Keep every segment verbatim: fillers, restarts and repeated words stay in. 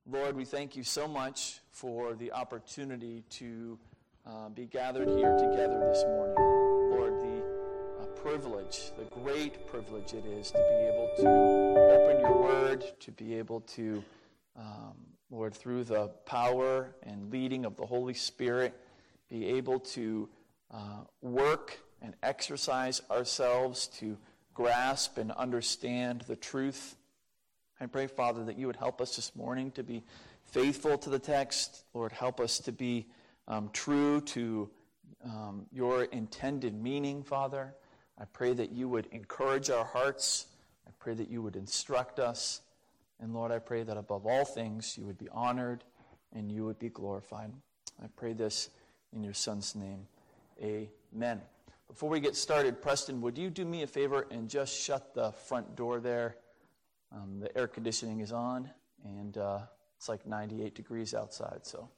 Lord, we thank you so much for the opportunity to uh, be gathered here together this morning. Lord, the uh, privilege, the great privilege it is to be able to open your word, to be able to, um, Lord, through the power and leading of the Holy Spirit, be able to uh, work and exercise ourselves to grasp and understand the truth. I pray, Father, that you would help us this morning to be faithful to the text. Lord, help us to be um, true to um, your intended meaning, Father. I pray that you would encourage our hearts. I pray that you would instruct us. And Lord, I pray that above all things you would be honored and you would be glorified. I pray this in your Son's name. Amen. Before we get started, Preston, would you do me a favor and just shut the front door there? Um, the air conditioning is on, and uh, it's like ninety-eight degrees outside. So,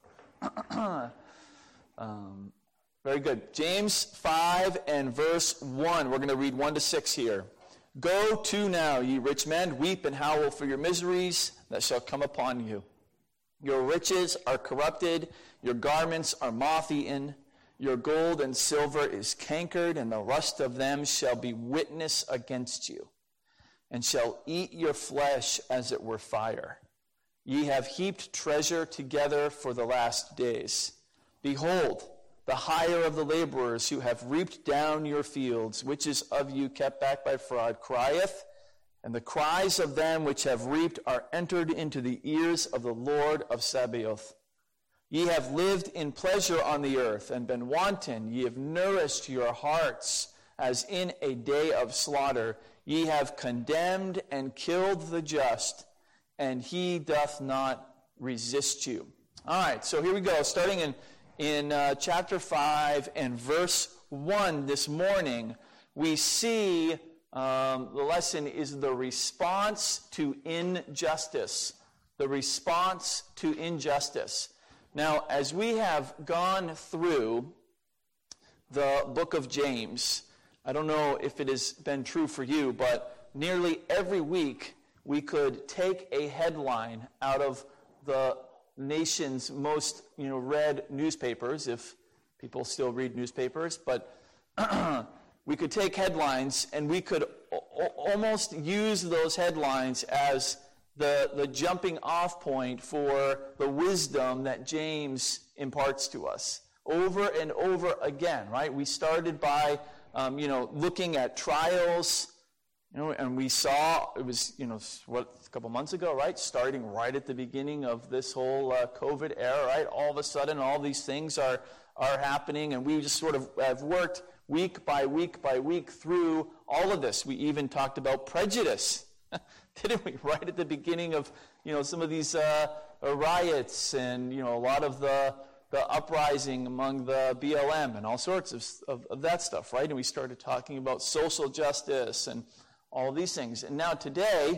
um, very good. James five and verse one. We're going to read one to six here. Go to now, ye rich men, weep and howl for your miseries that shall come upon you. Your riches are corrupted, your garments are moth-eaten, your gold and silver is cankered, and the rust of them shall be witness against you, and shall eat your flesh as it were fire. Ye have heaped treasure together for the last days. Behold, the hire of the laborers who have reaped down your fields, which is of you kept back by fraud, crieth, and the cries of them which have reaped are entered into the ears of the Lord of Sabaoth. Ye have lived in pleasure on the earth, and been wanton. Ye have nourished your hearts as in a day of slaughter. Ye have condemned and killed the just, and he doth not resist you. All right, so here we go. Starting in, in uh, chapter five and verse one this morning, we see um, the lesson is the response to injustice. The response to injustice. Now, as we have gone through the book of James, I don't know if it has been true for you, but nearly every week we could take a headline out of the nation's most, you know, read newspapers, if people still read newspapers, but we could take headlines and we could o- almost use those headlines as the, the jumping off point for the wisdom that James imparts to us over and over again, right? We started by Um, you know, looking at trials, you know, and we saw, it was, you know, what, a couple months ago, right? Starting right at the beginning of this whole uh, COVID era, right? All of a sudden, all these things are, are happening, and we just sort of have worked week by week by week through all of this. We even talked about prejudice, didn't we? Right at the beginning of, you know, some of these uh, riots and, you know, a lot of the the uprising among the B L M and all sorts of, of, of that stuff, right? And we started talking about social justice and all these things. And now today,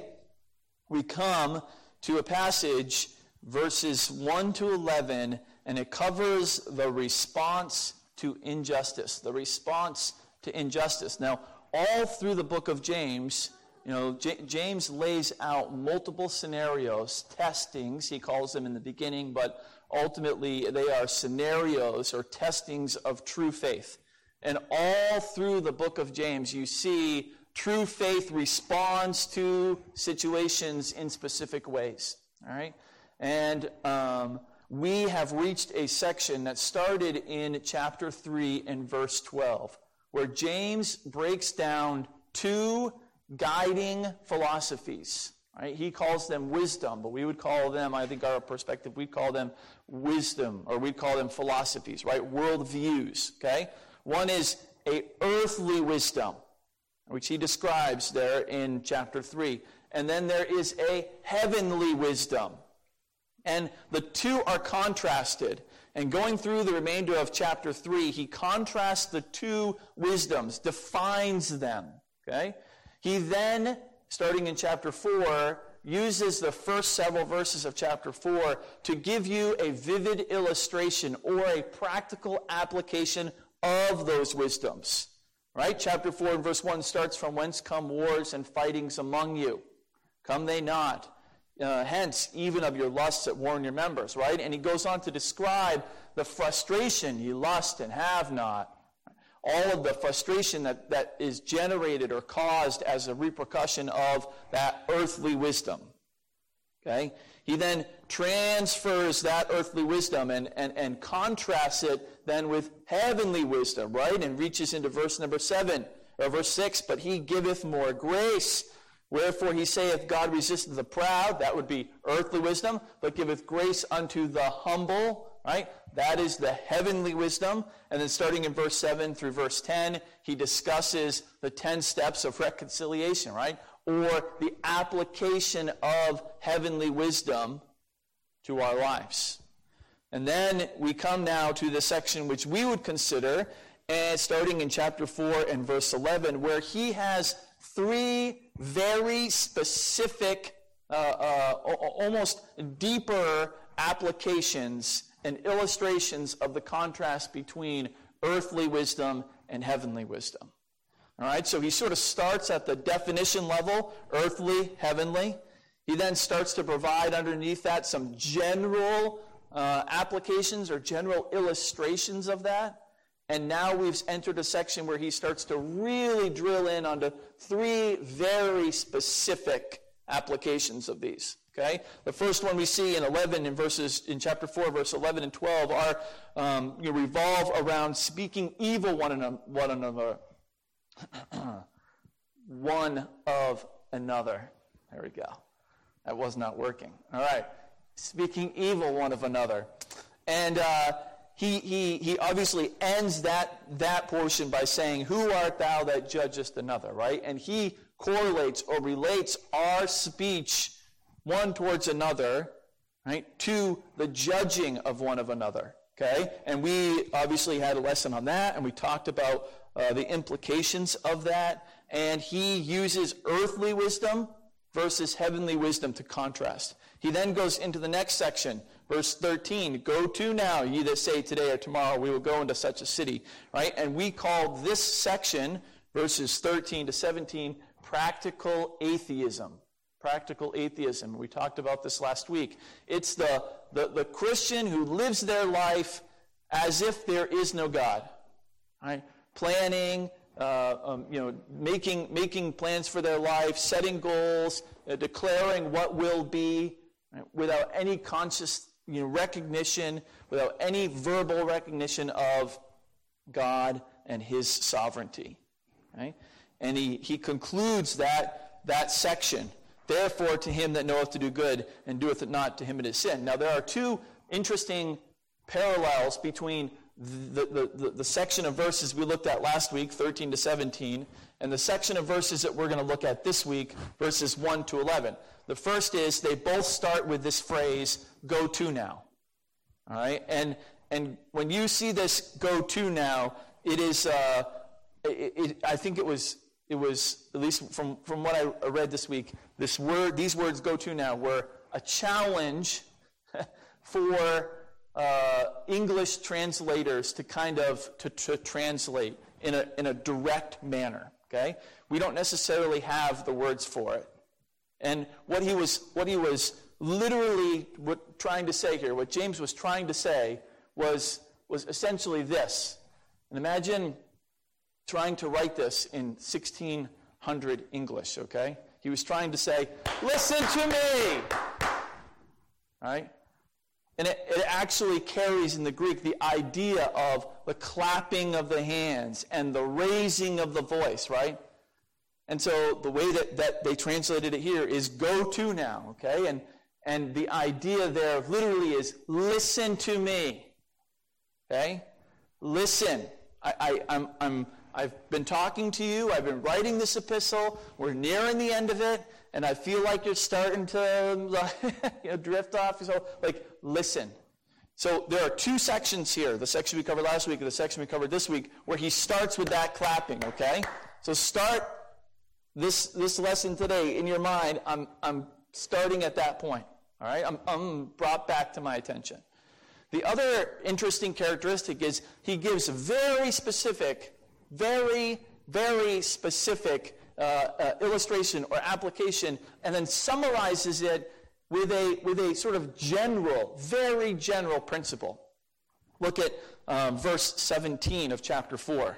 we come to a passage, verses one to eleven, and it covers the response to injustice. The response to injustice. Now, all through the book of James, you know, J- James lays out multiple scenarios, testings, he calls them in the beginning, but ultimately, they are scenarios or testings of true faith. And all through the book of James, you see true faith responds to situations in specific ways. All right? And um, we have reached a section that started in chapter three and verse twelve, where James breaks down two guiding philosophies. Right? He calls them wisdom, but we would call them, I think our perspective, we call them wisdom, or we call them philosophies, right? Worldviews, okay? One is a earthly wisdom, which he describes there in chapter three. And then there is a heavenly wisdom. And the two are contrasted. And going through the remainder of chapter three, he contrasts the two wisdoms, defines them, okay? He then, starting in chapter four, uses the first several verses of chapter four to give you a vivid illustration or a practical application of those wisdoms. Right? Chapter four and verse one starts from whence come wars and fightings among you. Come they not? uh, hence, even of your lusts that war in your members, right? And he goes on to describe the frustration ye lust and have not. All of the frustration that, that is generated or caused as a repercussion of that earthly wisdom. Okay? He then transfers that earthly wisdom and, and, and contrasts it then with heavenly wisdom, right? And reaches into verse number seven, or verse six, but he giveth more grace. Wherefore he saith, God resisteth the proud, that would be earthly wisdom, but giveth grace unto the humble, right? That is the heavenly wisdom. And then starting in verse seven through verse ten, he discusses the ten steps of reconciliation, right? Or the application of heavenly wisdom to our lives. And then we come now to the section which we would consider, and starting in chapter four and verse eleven, where he has three very specific, uh, uh, almost deeper applications and illustrations of the contrast between earthly wisdom and heavenly wisdom. All right, so he sort of starts at the definition level, earthly, heavenly. He then starts to provide underneath that some general uh, applications or general illustrations of that. And now we've entered a section where he starts to really drill in onto three very specific applications of these. Okay, the first one we see in eleven in verses in chapter four, verse eleven and twelve, are um, you know, revolve around speaking evil one another, one another, one of another. There we go. That was not working. All right, speaking evil one of another, and uh, he he he obviously ends that that portion by saying, "Who art thou that judgest another?" Right, and he correlates or relates our speech one towards another, right, to the judging of one of another, okay? And we obviously had a lesson on that, and we talked about uh, the implications of that, and he uses earthly wisdom versus heavenly wisdom to contrast. He then goes into the next section, verse thirteen, "Go to now, ye that say today or tomorrow we will go into such a city," right? And we called this section, verses thirteen to seventeen, practical atheism. Practical atheism. We talked about this last week. It's the, the, the Christian who lives their life as if there is no God. Right? Planning, uh, um, you know, making making plans for their life, setting goals, uh, declaring what will be, right? Without any conscious you know, recognition, without any verbal recognition of God and his sovereignty. Right? And he, he concludes that that section. "Therefore, to him that knoweth to do good, and doeth it not, to him it is sin." Now, there are two interesting parallels between the, the, the, the section of verses we looked at last week, thirteen to seventeen, and the section of verses that we're going to look at this week, verses one to eleven. The first is they both start with this phrase, "Go to now." All right? And, and when you see this "go to now," it is, uh, it, it, I think it was... It was, at least from, from what I read this week, this word, these words "go to now" were a challenge for uh, English translators to kind of to, to translate in a in a direct manner. Okay, we don't necessarily have the words for it, and what he was what he was literally what, trying to say here, what James was trying to say was was essentially this. And imagine trying to write this in sixteen hundred English, okay? He was trying to say, "Listen to me!" Right? And it, it actually carries in the Greek the idea of the clapping of the hands and the raising of the voice, right? And so the way that, that they translated it here is "go to now," okay? And, and the idea there literally is, listen to me, okay? Listen. I, I, I'm... I'm I've been talking to you. I've been writing this epistle. We're nearing the end of it, and I feel like you're starting to you know, drift off. So, like, listen. So there are two sections here, the section we covered last week and the section we covered this week, where he starts with that clapping, okay? So start this this lesson today in your mind. I'm I'm starting at that point, all right? I'm, I'm brought back to my attention. The other interesting characteristic is he gives very specific very, very specific uh, uh, illustration or application, and then summarizes it with a, with a sort of general, very general principle. Look at um, verse seventeen of chapter four.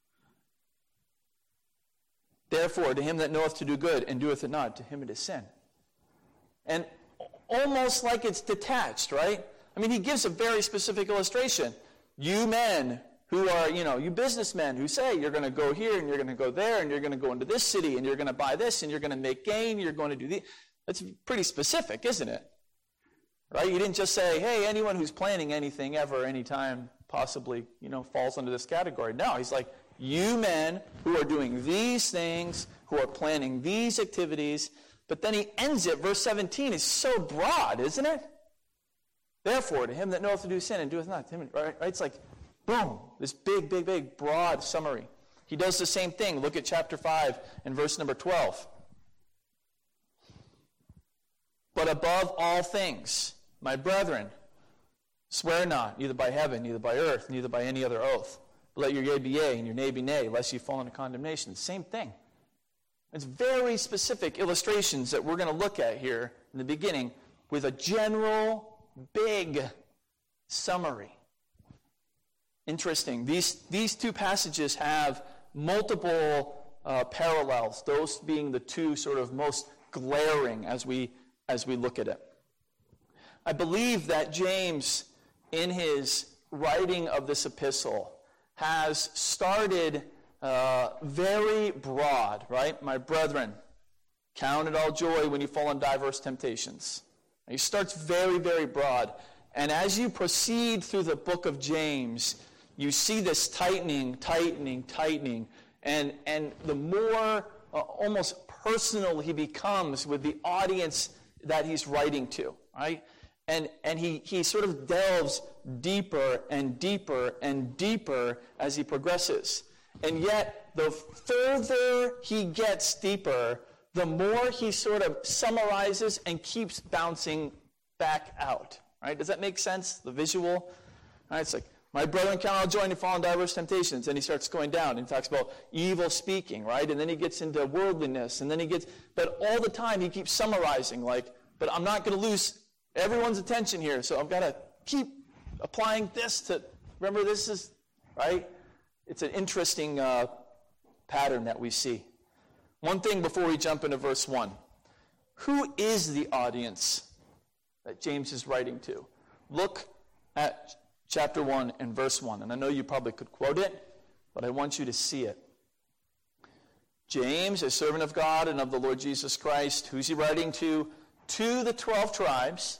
Therefore, to him that knoweth to do good and doeth it not, to him it is sin. And almost like it's detached, right? I mean, he gives a very specific illustration. You men who are, you know, you businessmen who say you're going to go here and you're going to go there and you're going to go into this city and you're going to buy this and you're going to make gain, you're going to do the. That's pretty specific, isn't it? Right? You didn't just say, hey, anyone who's planning anything ever, anytime, possibly, you know, falls under this category. No, he's like, you men who are doing these things, who are planning these activities. But then he ends it, verse seventeen is so broad, isn't it? Therefore, to him that knoweth to do sin and doeth not, to him, right? It's like, boom, this big, big, big, broad summary. He does the same thing. Look at chapter five and verse number twelve. But above all things, my brethren, swear not, neither by heaven, neither by earth, neither by any other oath. But let your yea be yea, and your nay be nay, lest ye fall into condemnation. Same thing. It's very specific illustrations that we're going to look at here in the beginning with a general, big summary. Interesting. These, these two passages have multiple uh, parallels, those being the two sort of most glaring as we, as we look at it. I believe that James, in his writing of this epistle, has started uh, very broad, right? My brethren, count it all joy when you fall in diverse temptations. And he starts very, very broad. And as you proceed through the book of James, you see this tightening, tightening, tightening. And, and the more uh, almost personal he becomes with the audience that he's writing to, right? And, and he, he sort of delves deeper and deeper and deeper as he progresses. And yet, the further he gets deeper, the more he sort of summarizes and keeps bouncing back out. Right? Does that make sense? The visual? All right, it's like, my brethren count all joy and fall in diverse temptations. And he starts going down and talks about evil speaking, right? And then he gets into worldliness. And then he gets, but all the time he keeps summarizing, like, but I'm not going to lose everyone's attention here, so I've got to keep applying this to, remember this is, right? It's an interesting uh, pattern that we see. One thing before we jump into verse one. Who is the audience that James is writing to? Look at chapter one and verse one. And I know you probably could quote it, but I want you to see it. James, a servant of God and of the Lord Jesus Christ, who's he writing to? To the twelve tribes.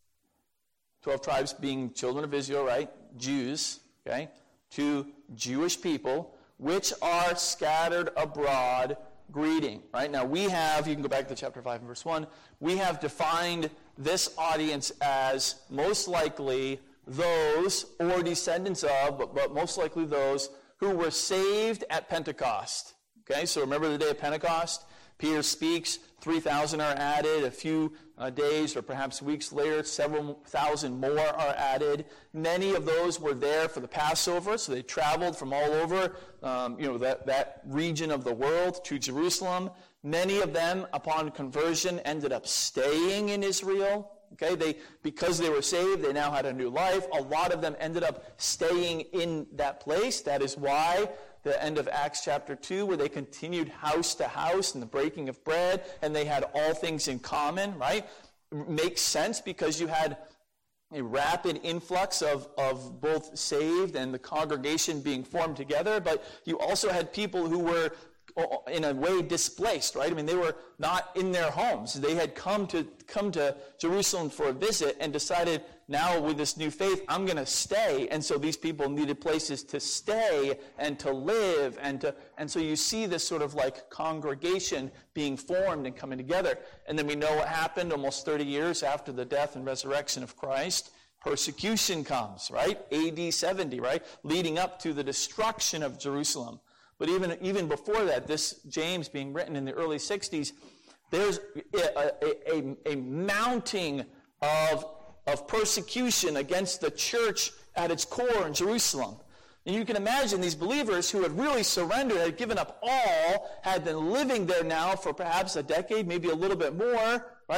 Twelve tribes being children of Israel, right? Jews, okay? To Jewish people, which are scattered abroad, greeting, right? Now we have, you can go back to chapter five and verse one, we have defined this audience as most likely those, or descendants of, but, but most likely those who were saved at Pentecost. Okay, so remember the day of Pentecost? Peter speaks, three thousand are added, a few uh, days or perhaps weeks later, several thousand more are added. Many of those were there for the Passover, so they traveled from all over um, you know, that, that region of the world to Jerusalem. Many of them, upon conversion, ended up staying in Israel. Okay, they because they were saved, they now had a new life. A lot of them ended up staying in that place. That is why the end of Acts chapter two, where they continued house to house in the breaking of bread, and they had all things in common, right? Makes sense because you had a rapid influx of, of both saved and the congregation being formed together, but you also had people who were in a way displaced, right? I mean, they were not in their homes. They had come to come to Jerusalem for a visit and decided, now with this new faith, I'm going to stay. And so these people needed places to stay and to live. And to and so you see this sort of like congregation being formed and coming together. And then we know what happened almost thirty years after the death and resurrection of Christ. Persecution comes, right? A D seventy, right? Leading up to the destruction of Jerusalem. But even, even before that, this James being written in the early sixties, there's a, a, a, a mounting of, of persecution against the church at its core in Jerusalem. And you can imagine these believers who had really surrendered, had given up all, had been living there now for perhaps a decade, maybe a little bit more, right?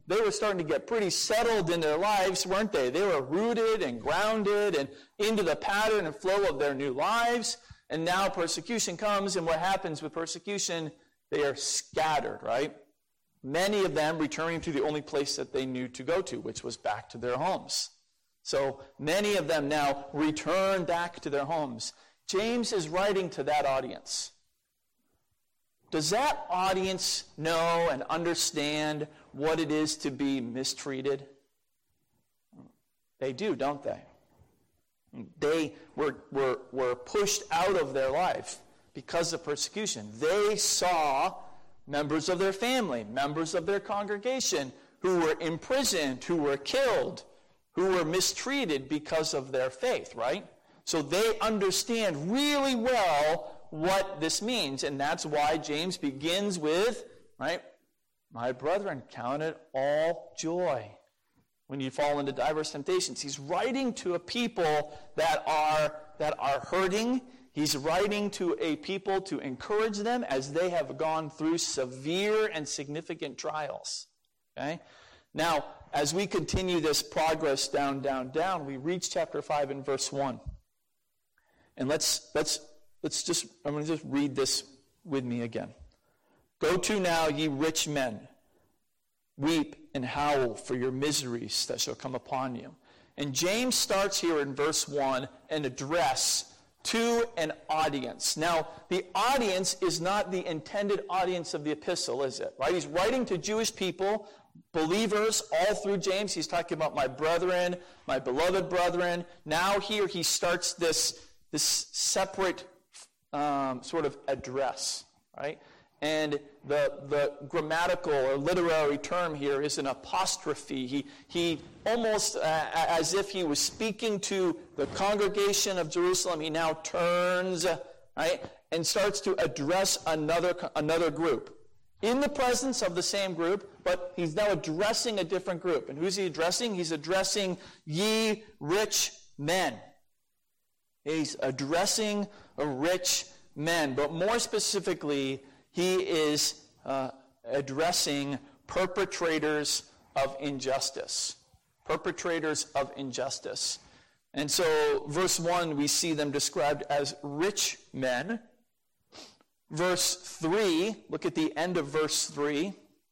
they were starting to get pretty settled in their lives, weren't they? They were rooted and grounded and into the pattern and flow of their new lives. And now persecution comes, and what happens with persecution? They are scattered, right? Many of them returning to the only place that they knew to go to, which was back to their homes. So many of them now return back to their homes. James is writing to that audience. Does that audience know and understand what it is to be mistreated? They do, don't they? They were, were, were pushed out of their life because of persecution. They saw members of their family, members of their congregation who were imprisoned, who were killed, who were mistreated because of their faith, right? So they understand really well what this means, and that's why James begins with, right, my brethren, count it all joy when you fall into diverse temptations. He's writing to a people that are that are hurting. He's writing to a people to encourage them as they have gone through severe and significant trials. Okay? Now, as we continue this progress down, down, down, we reach chapter five and verse one. And let's let's let's just I'm going to just read this with me again. Go to now, ye rich men, weep and howl for your miseries that shall come upon you. And James starts here in verse one an address to an audience. Now, the audience is not the intended audience of the epistle, is it? Right? He's writing to Jewish people, believers, all through James. He's talking about my brethren, my beloved brethren. Now here he starts this, this separate um, sort of address, right? And the, the grammatical or literary term here is an apostrophe. He, he almost, uh, as if he was speaking to the congregation of Jerusalem, he now turns, right, and starts to address another, another group. In the presence of the same group, but he's now addressing a different group. And who's he addressing? He's addressing ye rich men. He's addressing a rich men. But more specifically, he is uh, addressing perpetrators of injustice. Perpetrators of injustice. And so, verse one, we see them described as rich men. Verse three, look at the end of verse three.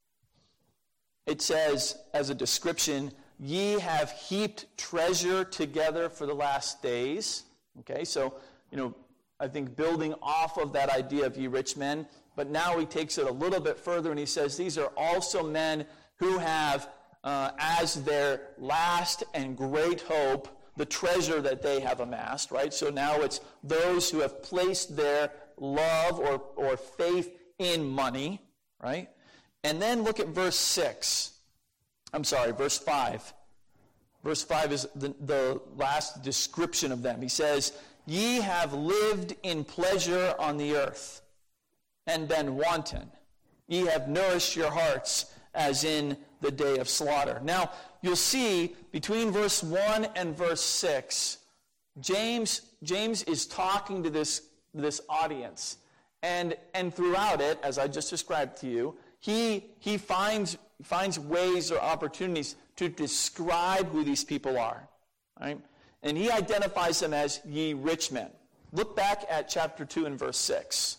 It says, as a description, ye have heaped treasure together for the last days. Okay, so, you know, I think building off of that idea of ye rich men, but now he takes it a little bit further and he says these are also men who have uh, as their last and great hope the treasure that they have amassed, right? So now it's those who have placed their love or, or faith in money, right? And then look at verse six. I'm sorry, verse five. Verse five is the, the last description of them. He says, ye have lived in pleasure on the earth, and been wanton. Ye have nourished your hearts as in the day of slaughter. Now, you'll see between verse one and verse six, James, James is talking to this, this audience. And, and throughout it, as I just described to you, he, he finds, finds ways or opportunities to describe who these people are. Right? And he identifies them as ye rich men. Look back at chapter two and verse six.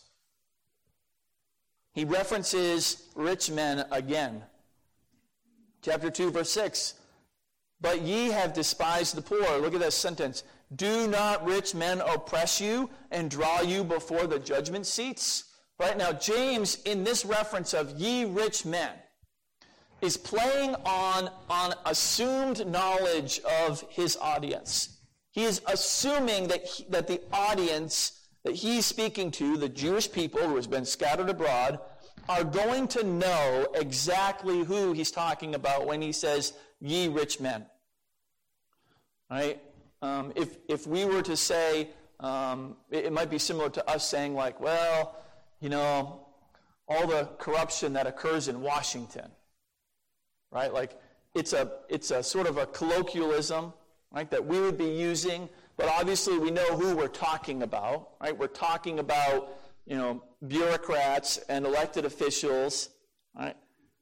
He references rich men again. Chapter two, verse six. But ye have despised the poor. Look at that sentence. Do not rich men oppress you and draw you before the judgment seats? Right now, James, in this reference of ye rich men, is playing on, on assumed knowledge of his audience. He is assuming that, he, that the audience that he's speaking to, the Jewish people who has been scattered abroad, are going to know exactly who he's talking about when he says, ye rich men. Right? Um, if, if we were to say, um, it, it might be similar to us saying like, well, you know, all the corruption that occurs in Washington, right? Like, it's a, it's a sort of a colloquialism, right, that we would be using, but obviously we know who we're talking about, right? We're talking about, you know, bureaucrats and elected officials, right?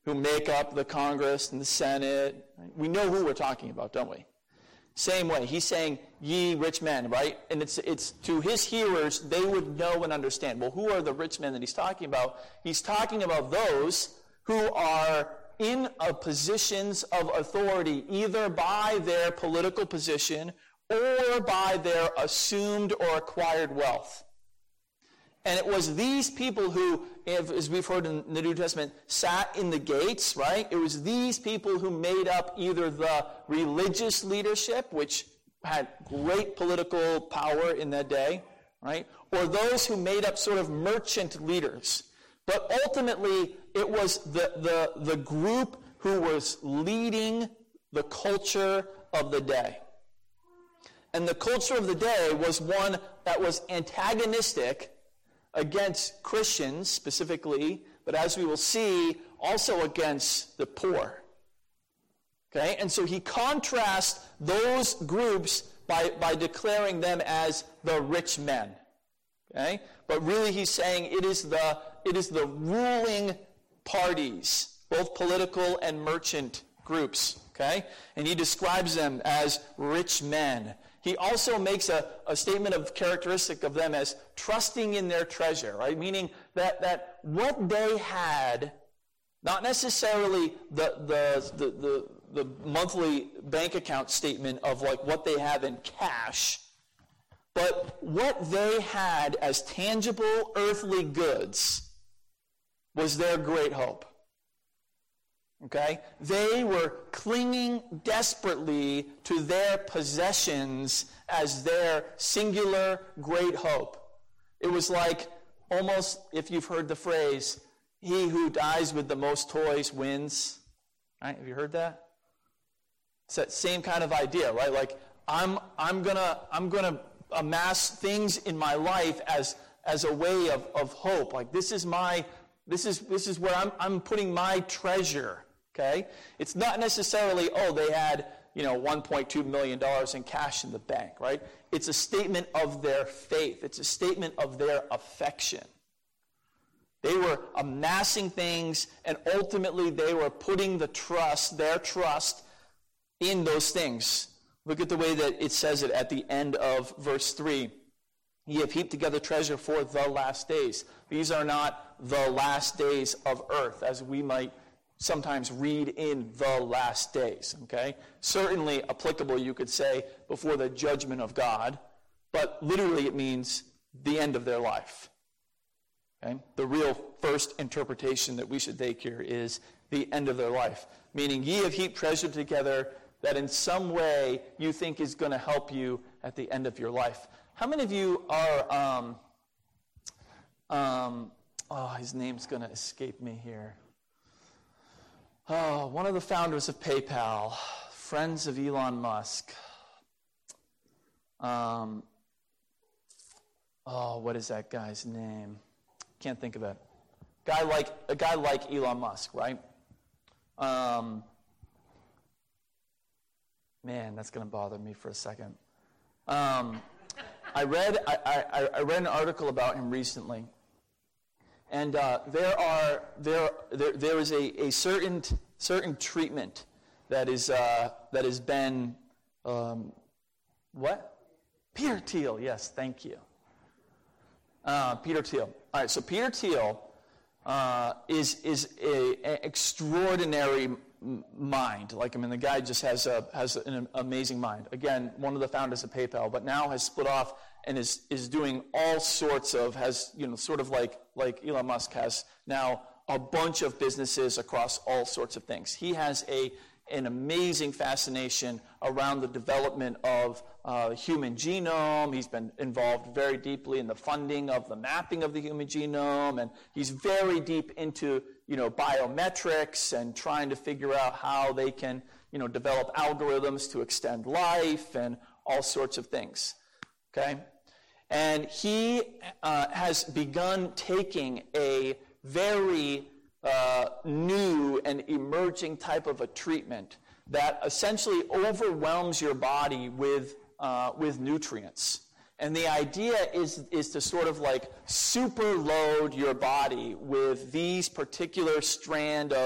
who make up the Congress and the Senate. We know who we're talking about, don't we? Same way, he's saying, ye rich men, right? And it's it's to his hearers, they would know and understand. Well, who are the rich men that he's talking about? He's talking about those who are in a positions of authority, either by their political position or by their assumed or acquired wealth. And it was these people who, as we've heard in the New Testament, sat in the gates, right? It was these people who made up either the religious leadership, which had great political power in that day, right? Or those who made up sort of merchant leaders. But ultimately, it was the, the, the group who was leading the culture of the day. And the culture of the day was one that was antagonistic against Christians specifically, but as we will see, also against the poor. Okay? And so he contrasts those groups by, by declaring them as the rich men. Okay? But really he's saying it is the it is the ruling parties, both political and merchant groups. Okay? And he describes them as rich men. He also makes a, a statement of characteristic of them as trusting in their treasure, right? Meaning that, that what they had, not necessarily the, the, the, the, the monthly bank account statement of like what they have in cash, but what they had as tangible earthly goods was their great hope. Okay? They were clinging desperately to their possessions as their singular great hope. It was like almost, if you've heard the phrase, he who dies with the most toys wins. Right? Have you heard that? It's that same kind of idea, right? Like I'm I'm gonna I'm gonna amass things in my life as as a way of, of hope. Like this is my this is this is where I'm I'm putting my treasure. Okay? It's not necessarily, oh, they had, you know, one point two million dollars in cash in the bank, right? It's a statement of their faith. It's a statement of their affection. They were amassing things, and ultimately they were putting the trust, their trust, in those things. Look at the way that it says it at the end of verse three. Ye have heaped together treasure for the last days. These are not the last days of earth, as we might sometimes read in the last days, okay? Certainly applicable, you could say, before the judgment of God, but literally it means the end of their life, okay? The real first interpretation that we should take here is the end of their life, meaning ye have heaped treasure together that in some way you think is going to help you at the end of your life. How many of you are, um, um, oh, his name's going to escape me here. Oh, one of the founders of PayPal, friends of Elon Musk. Um, oh, what is that guy's name? Can't think of it. Guy like a guy like Elon Musk, right? Um, man, that's going to bother me for a second. Um, I read I, I, I read an article about him recently. And uh, there are there there, there is a, a certain certain treatment that is uh, that has been um, what? Peter Thiel, yes, thank you. Uh, Peter Thiel. All right, so Peter Thiel uh, is is a, a extraordinary m- mind. Like I mean, the guy just has a has an amazing mind. Again, one of the founders of PayPal, but now has split off and is is doing all sorts of, has, you know, sort of like, like Elon Musk has now a bunch of businesses across all sorts of things. He has a an amazing fascination around the development of uh, the human genome. He's been involved very deeply in the funding of the mapping of the human genome, and he's very deep into, you know, biometrics and trying to figure out how they can, you know, develop algorithms to extend life and all sorts of things. Okay? And he uh, has begun taking a very uh, new and emerging type of a treatment that essentially overwhelms your body with uh, with nutrients. And the idea is, is to sort of like super load your body with these particular strand of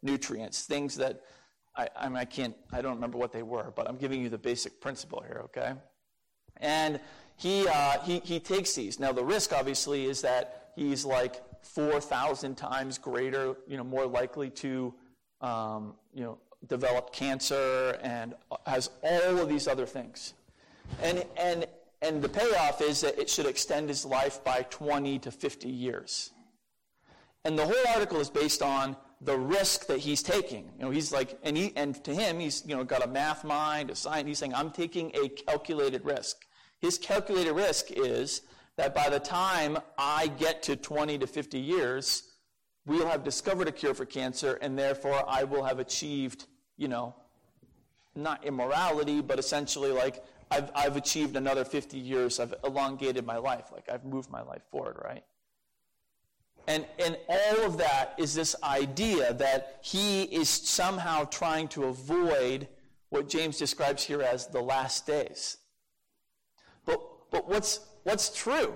nutrients, things that I, I mean, I can't, I don't remember what they were, but I'm giving you the basic principle here, okay? And he uh, he he takes these. Now the risk, obviously, is that he's like four thousand times greater, you know, more likely to, um, you know, develop cancer and has all of these other things. And and and the payoff is that it should extend his life by twenty to fifty years. And the whole article is based on the risk that he's taking. You know, he's like, and he, and to him, he's, you know, got a math mind, a science. He's saying, I'm taking a calculated risk. His calculated risk is that by the time I get to twenty to fifty years, we'll have discovered a cure for cancer, and therefore I will have achieved, you know, not immorality, but essentially like I've I've achieved another fifty years. I've elongated my life. Like I've moved my life forward, right? And and all of that is this idea that he is somehow trying to avoid what James describes here as the last days. But but what's what's true?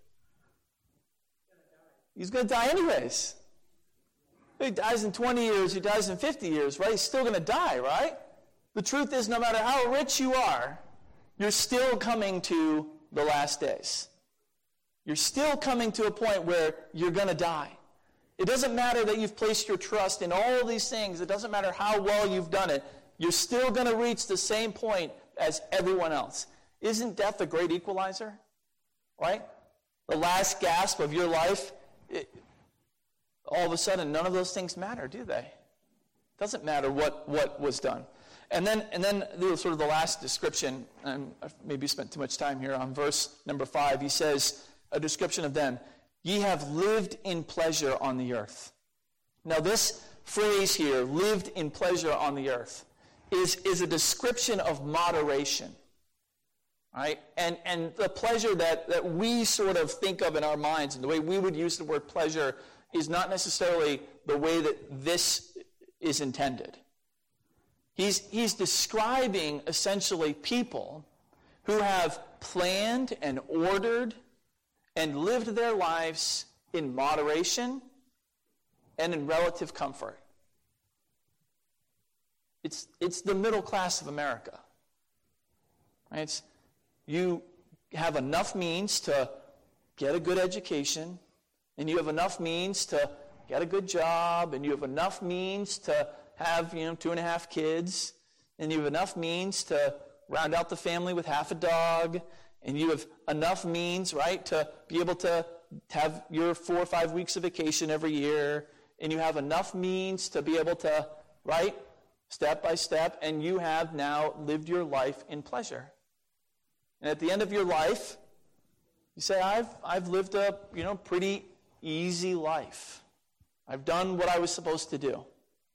He's going to die anyways. He dies in twenty years, he dies in fifty years, right? He's still going to die, right? The truth is, no matter how rich you are, you're still coming to the last days. You're still coming to a point where you're going to die. It doesn't matter that you've placed your trust in all of these things. It doesn't matter how well you've done it. You're still going to reach the same point as everyone else. Isn't death a great equalizer? Right? The last gasp of your life, it, all of a sudden, none of those things matter, do they? It doesn't matter what, what was done. And then, and then the, sort of the last description, and I've maybe spent too much time here, on verse number five, he says, a description of them, ye have lived in pleasure on the earth. Now this phrase here, lived in pleasure on the earth, is, is a description of moderation. Right? And and the pleasure that, that we sort of think of in our minds, and the way we would use the word pleasure, is not necessarily the way that this is intended. He's, he's describing essentially people who have planned and ordered and lived their lives in moderation and in relative comfort. It's, it's the middle class of America. Right? It's, you have enough means to get a good education, and you have enough means to get a good job, and you have enough means to have, you know, two and a half kids, and you have enough means to round out the family with half a dog, and you have enough means, right, to be able to have your four or five weeks of vacation every year, and you have enough means to be able to, right, step by step, and you have now lived your life in pleasure. And at the end of your life, you say, I've I've lived a, you know, pretty easy life. I've done what I was supposed to do.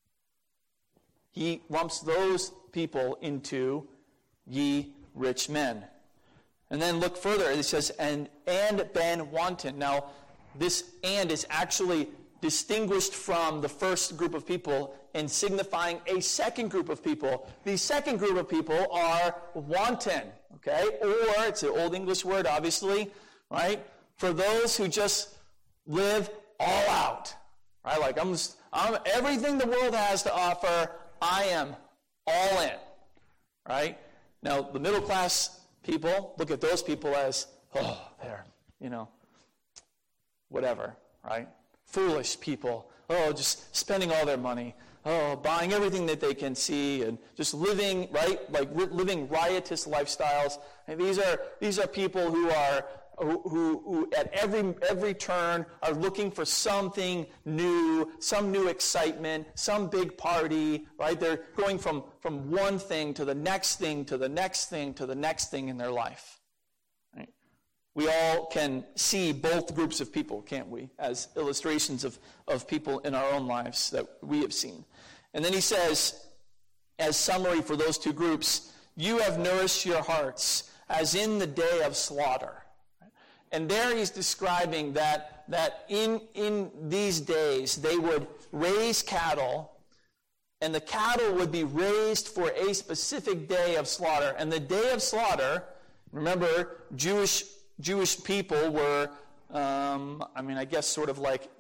He lumps those people into ye rich men. And then look further, it says, and and been wanton. Now, this and is actually distinguished from the first group of people and signifying a second group of people. The second group of people are wanton, okay? Or, it's an Old English word, obviously, right? For those who just live all out, right? Like, I'm, just, I'm everything the world has to offer, I am all in, right? Now, the middle class people look at those people as, oh, they're, you know, whatever, right? Foolish people, oh, just spending all their money, oh, buying everything that they can see, and just living, right, like living riotous lifestyles. And these are these are people who are who, who, who at every every turn are looking for something new, some new excitement, some big party, right? They're going from from one thing to the next thing to the next thing to the next thing in their life. We all can see both groups of people, can't we, as illustrations of, of people in our own lives that we have seen. And then he says, as summary for those two groups, you have nourished your hearts as in the day of slaughter. And there he's describing that, that in, in these days they would raise cattle, and the cattle would be raised for a specific day of slaughter. And the day of slaughter, remember, Jewish Jewish people were, um, I mean, I guess sort of like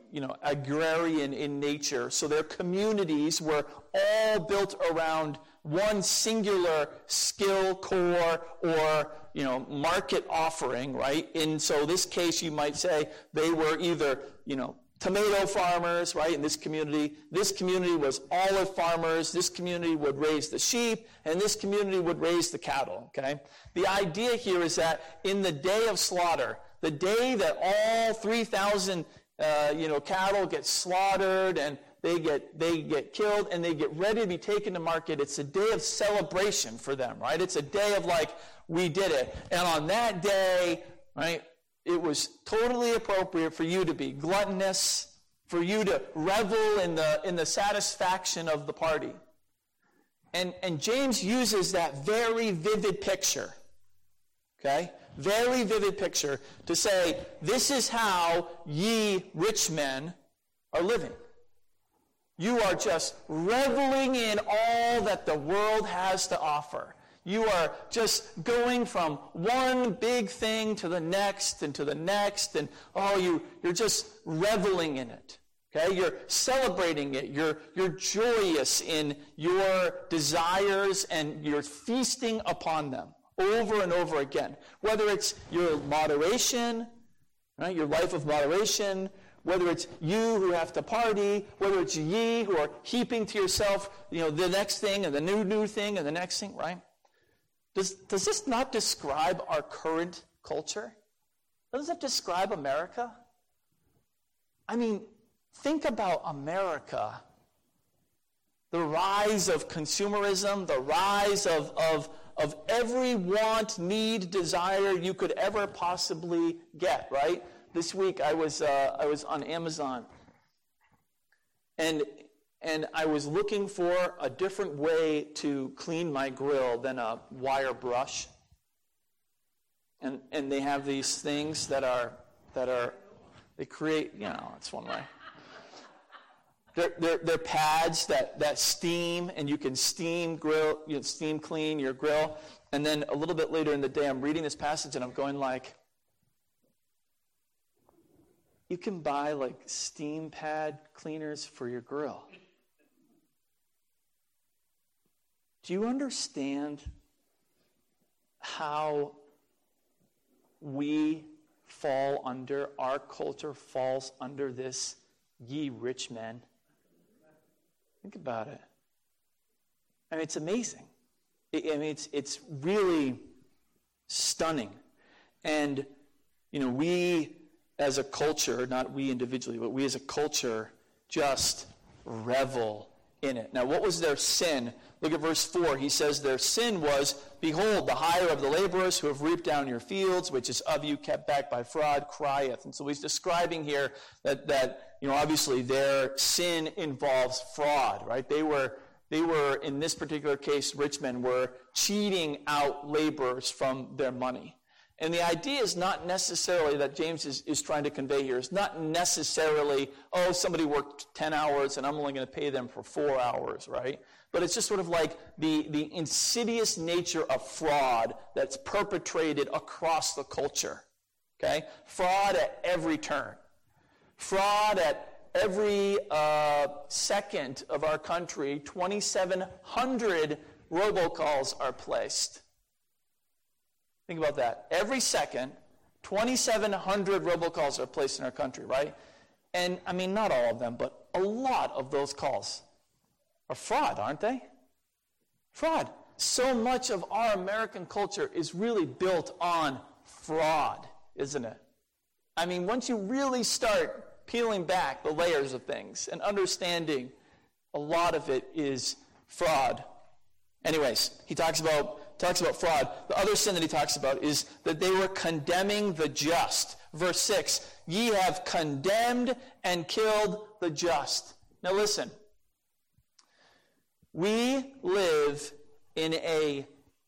you know, agrarian in nature. So their communities were all built around one singular skill core or, you know, market offering, right? In so this case, you might say they were either, you know, tomato farmers, right, in this community. This community was olive farmers. This community would raise the sheep, and this community would raise the cattle, okay? The idea here is that in the day of slaughter, the day that all three thousand, uh, you know, cattle get slaughtered and they get they get killed and they get ready to be taken to market, it's a day of celebration for them, right? It's a day of like, we did it. And on that day, right, it was totally appropriate for you to be gluttonous, for you to revel in the in the satisfaction of the party. And and James uses that very vivid picture, okay? Very vivid picture to say, this is how ye rich men are living. You are just reveling in all that the world has to offer. You are just going from one big thing to the next and to the next, and oh, you, you're just reveling in it. Okay? You're celebrating it. You're, you're joyous in your desires, and you're feasting upon them over and over again. Whether it's your moderation, right, your life of moderation, whether it's you who have to party, whether it's ye who are heaping to yourself, you know, the next thing and the new, new thing and the next thing, right? Does, does this not describe our current culture? Doesn't it describe America? I mean, think about America. The rise of consumerism, the rise of, of, of every want, need, desire you could ever possibly get, right? This week I was uh, I was on Amazon, and and I was looking for a different way to clean my grill than a wire brush. And and they have these things that are that are they create, you know, it's one way. They're, they're, they're pads that, that steam, and you can steam grill, you know, steam clean your grill. And then a little bit later in the day, I'm reading this passage, and I'm going like, you can buy like steam pad cleaners for your grill. Do you understand how we fall under, our culture falls under this ye rich men? Think about it. I mean, it's amazing. I mean, it's it's really stunning. And, you know, we as a culture, not we individually, but we as a culture just revel in it. Now, what was their sin? Look at verse four. He says their sin was, behold, the hire of the laborers who have reaped down your fields, which is of you kept back by fraud, crieth. And so he's describing here that, that you know, obviously their sin involves fraud, right? They were, they were, in this particular case, rich men were cheating out laborers from their money. And the idea is not necessarily that James is, is trying to convey here. It's not necessarily, oh, somebody worked ten hours and I'm only going to pay them for four hours, right? But it's just sort of like the, the insidious nature of fraud that's perpetrated across the culture, okay? Fraud at every turn. Fraud at every uh, second of our country. twenty-seven hundred robocalls are placed. Think about that. Every second, twenty-seven hundred robocalls are placed in our country, right? And, I mean, not all of them, but a lot of those calls are fraud, aren't they? Fraud. So much of our American culture is really built on fraud, isn't it? I mean, once you really start peeling back the layers of things and understanding, a lot of it is fraud. Anyways, he talks about talks about fraud. The other sin that he talks about is that they were condemning the just. Verse six, ye have condemned and killed the just. Now listen, we live in a,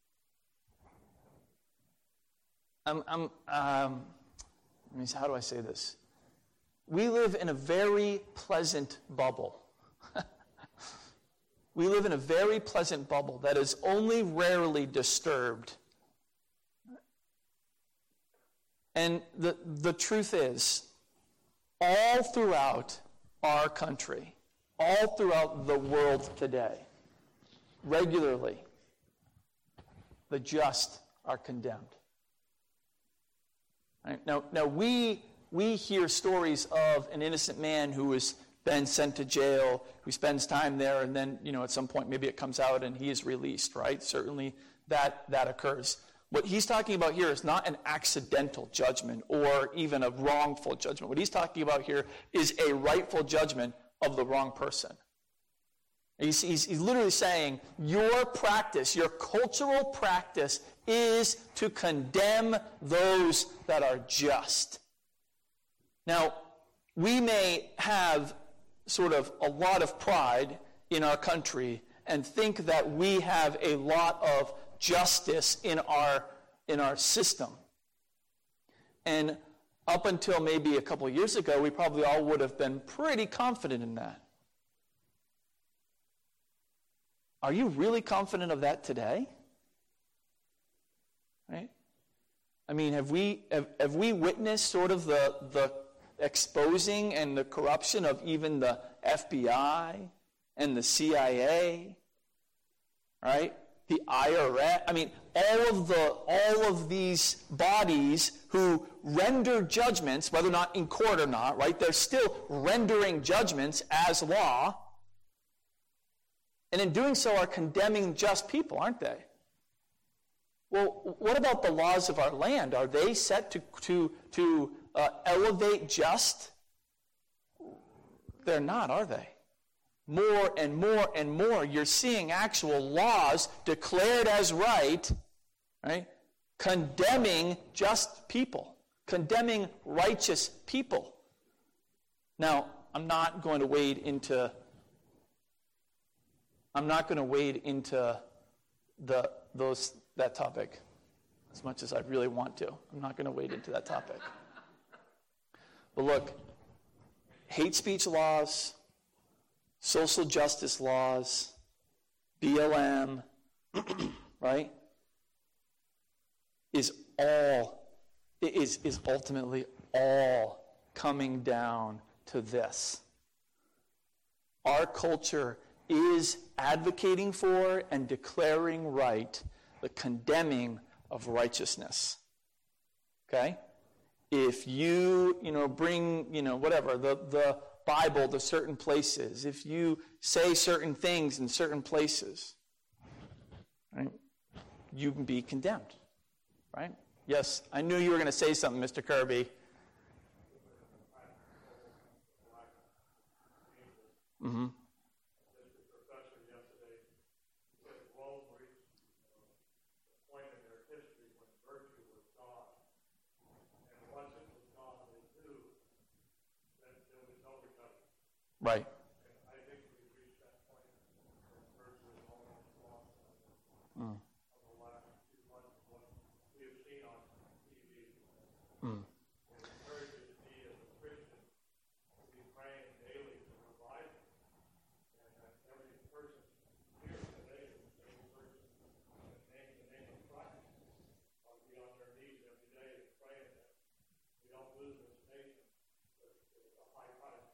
um, um, um, how do I say this? We live in a very pleasant bubble. We live in a very pleasant bubble that is only rarely disturbed. And the, the truth is, all throughout our country, all throughout the world today, regularly, the just are condemned. Right? Now, now we we hear stories of an innocent man who has been sent to jail, who spends time there, and then, you know, at some point maybe it comes out and he is released, right? Certainly that that occurs. What he's talking about here is not an accidental judgment or even a wrongful judgment. What he's talking about here is a rightful judgment of the wrong person. He's, he's, he's literally saying, your practice, your cultural practice is to condemn those that are just. Now, we may have sort of a lot of pride in our country and think that we have a lot of justice in our in our system. And up until maybe a couple of years ago, we probably all would have been pretty confident in that. Are you really confident of that today? Right? I mean, have we have, have we witnessed sort of the the exposing and the corruption of even the F B I and the C I A? Right? The I R S, I mean, all of the all of these bodies who render judgments, whether or not in court or not, right? They're still rendering judgments as law. And in doing so are condemning just people, aren't they? Well, what about the laws of our land? Are they set to to to uh, elevate just? They're not, are they? More and more and more, you're seeing actual laws declared as right, right? Condemning just people, condemning righteous people. Now, I'm not going to wade into I'm not going to wade into the those that topic as much as I really want to. I'm not going to wade into that topic. But look, hate speech laws, social justice laws, B L M, right, is all, is, is ultimately all coming down to this. Our culture is advocating for and declaring right the condemning of righteousness. Okay? If you, you know, bring, you know, whatever, the, the Bible to certain places, if you say certain things in certain places, right, you can be condemned, right? Yes, I knew you were going to say something, Mister Kirby. Mm-hmm. Right. I think we've reached that point where virtue is almost lost mm. of the last few months of what we have seen on T V. Mm. It encourages me as a Christian to be praying daily to revive it. And that every person here today, every person that names the name of Christ, ought to be on their knees every day praying that we don't lose this nation. It's a high price.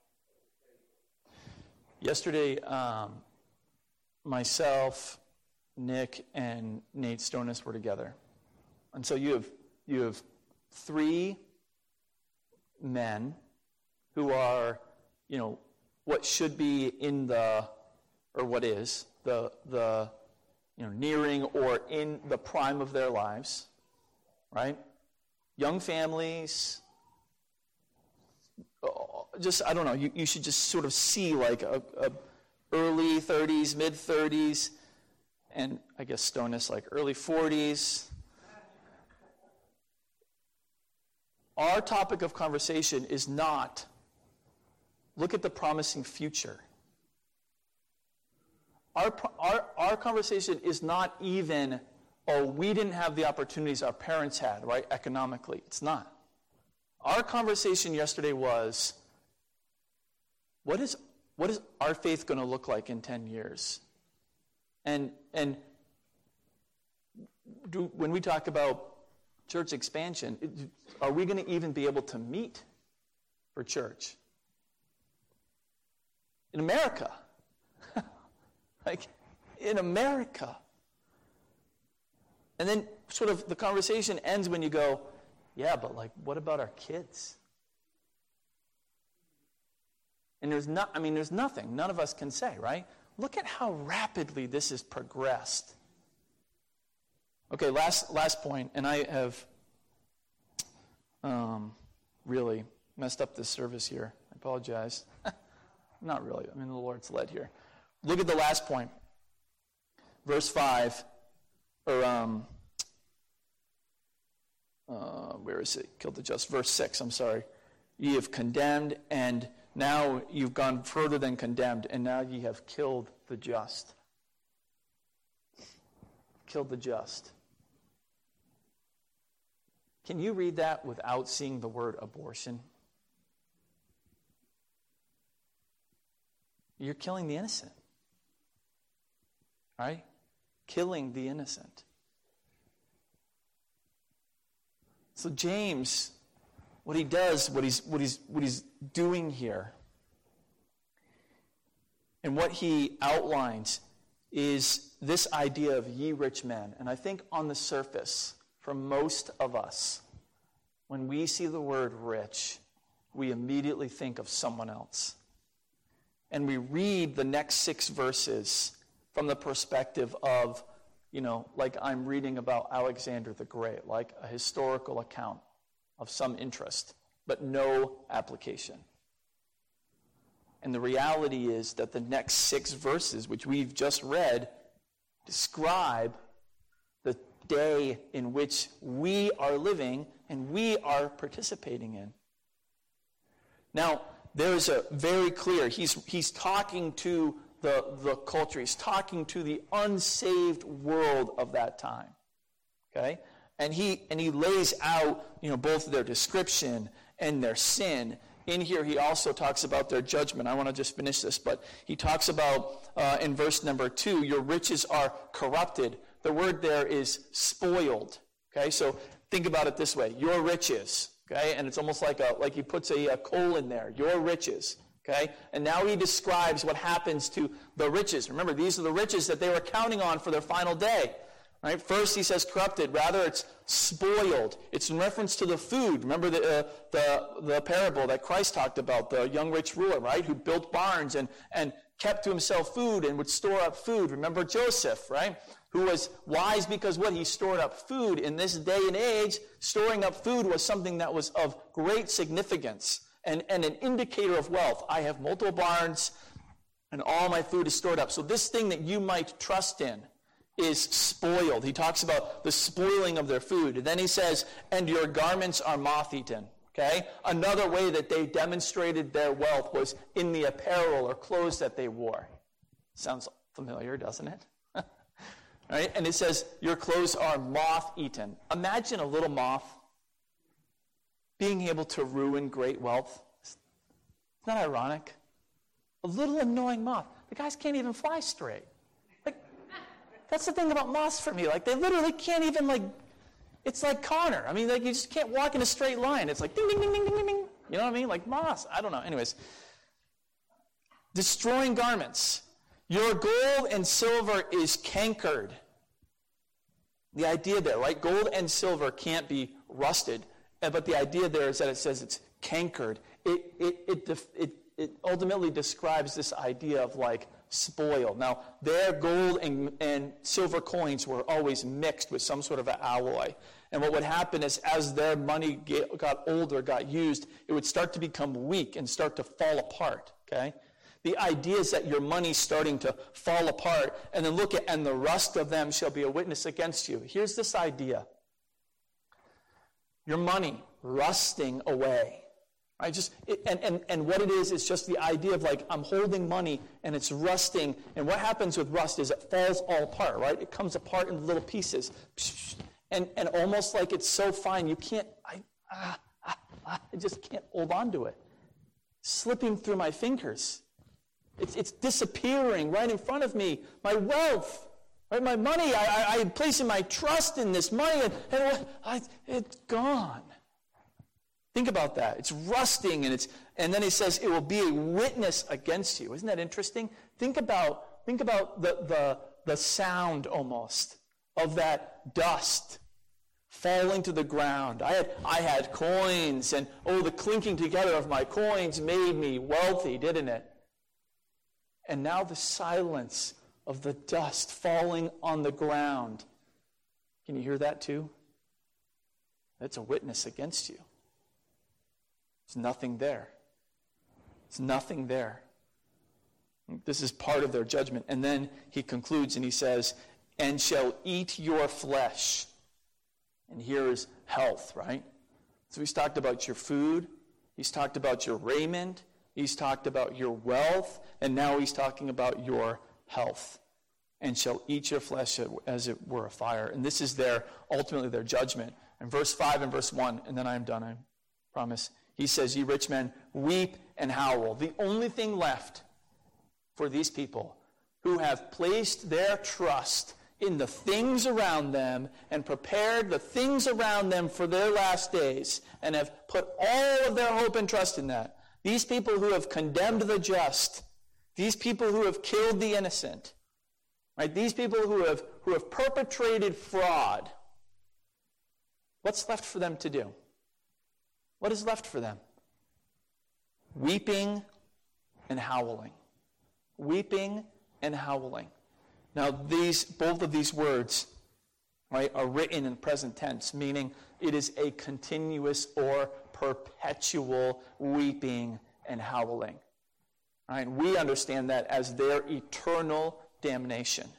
Yesterday, um, myself, Nick, and Nate Stonis were together. And so you have you have three men who are, you know, what should be in the, or what is, the, the you know, nearing or in the prime of their lives, right? Young families, just, I don't know, you, you should just sort of see like a, a early thirties, mid thirties, and I guess Stonis like early forties. Our topic of conversation is not, look at the promising future. Our, our, our conversation is not even, oh, we didn't have the opportunities our parents had, right, economically. It's not. Our conversation yesterday was, what is what is our faith going to look like in ten years? And and do, when we talk about church expansion, it, are we going to even be able to meet for church? In America. Like, in America. And then sort of the conversation ends when you go, yeah, but like, what about our kids? And there's not, I mean, there's nothing. None of us can say, right? Look at how rapidly this has progressed. Okay, last last point, and I have um, really messed up this service here. I apologize. Not really. I mean, the Lord's led here. Look at the last point. Verse five, or um, uh, where is it? Killed the just. Verse six, I'm sorry. Ye have condemned, and now you've gone further than condemned, and now ye have killed the just. Killed the just. Can you read that without seeing the word abortion? You're killing the innocent. Right? Killing the innocent. So James, what he does, what he's what he's what he's doing here, and what he outlines is this idea of ye rich men. And I think on the surface, for most of us, when we see the word rich, we immediately think of someone else. And we read the next six verses from the perspective of, you know, like I'm reading about Alexander the Great, like a historical account of some interest, but no application. And the reality is that the next six verses, which we've just read, describe the day in which we are living and we are participating in. Now, there's a very clear, he's he's talking to the, the culture, he's talking to the unsaved world of that time. Okay? And he and he lays out, you know, both their description and their sin. In here, he also talks about their judgment. I want to just finish this, but he talks about, uh, in verse number two, your riches are corrupted. The word there is spoiled. Okay, so think about it this way. Your riches, okay, and it's almost like a like he puts a, a colon there. Your riches, okay, and now he describes what happens to the riches. Remember, these are the riches that they were counting on for their final day. Right? First, he says corrupted. Rather, it's spoiled. It's in reference to the food. Remember the, uh, the the parable that Christ talked about, the young rich ruler, right, who built barns and, and kept to himself food and would store up food. Remember Joseph, right, who was wise because what? He stored up food. In this day and age, storing up food was something that was of great significance and, and an indicator of wealth. I have multiple barns and all my food is stored up. So this thing that you might trust in is spoiled. He talks about the spoiling of their food. And then he says, and your garments are moth-eaten. Okay? Another way that they demonstrated their wealth was in the apparel or clothes that they wore. Sounds familiar, doesn't it? Right? And it says, your clothes are moth-eaten. Imagine a little moth being able to ruin great wealth. Isn't that ironic? A little annoying moth. The guys can't even fly straight. That's the thing about moths for me. Like, they literally can't even, like, it's like Connor. I mean, like, you just can't walk in a straight line. It's like ding, ding, ding, ding, ding, ding. You know what I mean? Like moths. I don't know. Anyways. Destroying garments. Your gold and silver is cankered. The idea there, right? Gold and silver can't be rusted. But the idea there is that it says it's cankered. It, it, it, it, it ultimately describes this idea of, like, spoiled. Now, their gold and, and silver coins were always mixed with some sort of an alloy. And what would happen is as their money get, got older, got used, it would start to become weak and start to fall apart. Okay? The idea is that your money's starting to fall apart, and then look at, and the rust of them shall be a witness against you. Here's this idea. Your money rusting away. I just it, and, and, and what it is, is just the idea of like I'm holding money and it's rusting. And what happens with rust is it falls all apart, right? It comes apart into little pieces. And and almost like it's so fine you can't, I, ah, ah, ah, I just can't hold on to it. Slipping through my fingers. It's, it's disappearing right in front of me. My wealth, right? My money, I, I, I'm placing my trust in this money and, and I, it's gone. Think about that. It's rusting, and it's and then he says it will be a witness against you. Isn't that interesting? Think about think about the the, the sound almost of that dust falling to the ground. I had I had coins, and oh, the clinking together of my coins made me wealthy, didn't it? And now the silence of the dust falling on the ground. Can you hear that too? That's a witness against you. There's nothing there. There's nothing there. This is part of their judgment. And then he concludes and he says, and shall eat your flesh. And here is health, right? So he's talked about your food. He's talked about your raiment. He's talked about your wealth. And now he's talking about your health. And shall eat your flesh as it were a fire. And this is their, ultimately their judgment. In verse five and verse one, and then I am done, I promise. He says, ye rich men, weep and howl. The only thing left for these people who have placed their trust in the things around them and prepared the things around them for their last days and have put all of their hope and trust in that. These people who have condemned the just, these people who have killed the innocent, right? These people who have who have perpetrated fraud. What's left for them to do? What is left for them? Weeping and howling. Weeping and howling. Now, these both of these words, right, are written in present tense, meaning it is a continuous or perpetual weeping and howling. Right? We understand that as their eternal damnation.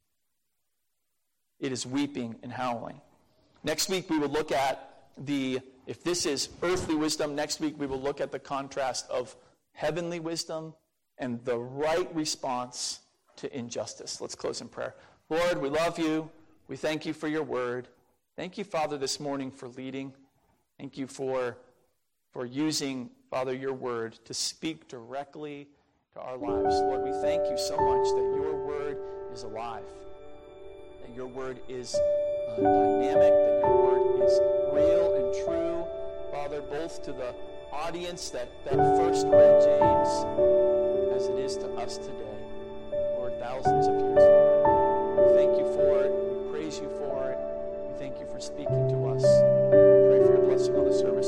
It is weeping and howling. Next week we will look at the, if this is earthly wisdom, next week we will look at the contrast of heavenly wisdom and the right response to injustice. Let's close in prayer. Lord, we love you. We thank you for your word. Thank you, Father, this morning for leading. Thank you for, for using, Father, your word to speak directly to our lives. Lord, we thank you so much that your word is alive, that your word is uh, dynamic, that your word is real and true, Father, both to the audience that, that first read James as it is to us today, Lord, thousands of years later. We thank you for it. We praise you for it. We thank you for speaking to us. Pray for your blessing on the service.